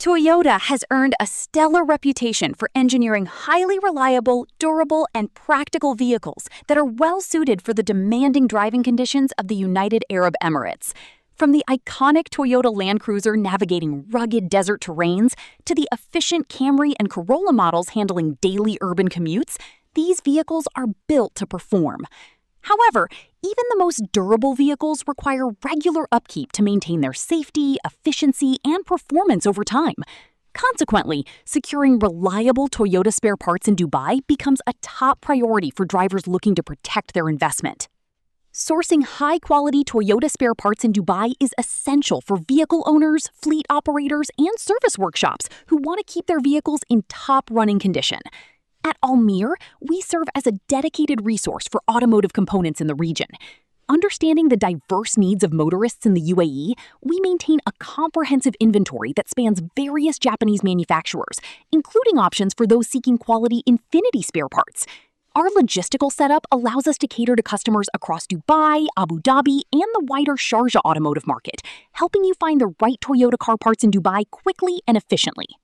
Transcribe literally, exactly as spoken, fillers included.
Toyota has earned a stellar reputation for engineering highly reliable, durable, and practical vehicles that are well suited for the demanding driving conditions of the United Arab Emirates. From the iconic Toyota Land Cruiser navigating rugged desert terrains to the efficient Camry and Corolla models handling daily urban commutes, these vehicles are built to perform. However, even the most durable vehicles require regular upkeep to maintain their safety, efficiency, and performance over time. Consequently, securing reliable Toyota spare parts in Dubai becomes a top priority for drivers looking to protect their investment. Sourcing high-quality Toyota spare parts in Dubai is essential for vehicle owners, fleet operators, and service workshops who want to keep their vehicles in top-running condition. At Almir, we serve as a dedicated resource for automotive components in the region. Understanding the diverse needs of motorists in the U A E, we maintain a comprehensive inventory that spans various Japanese manufacturers, including options for those seeking quality Infiniti spare parts. Our logistical setup allows us to cater to customers across Dubai, Abu Dhabi, and the wider Sharjah automotive market, helping you find the right Toyota car parts in Dubai quickly and efficiently.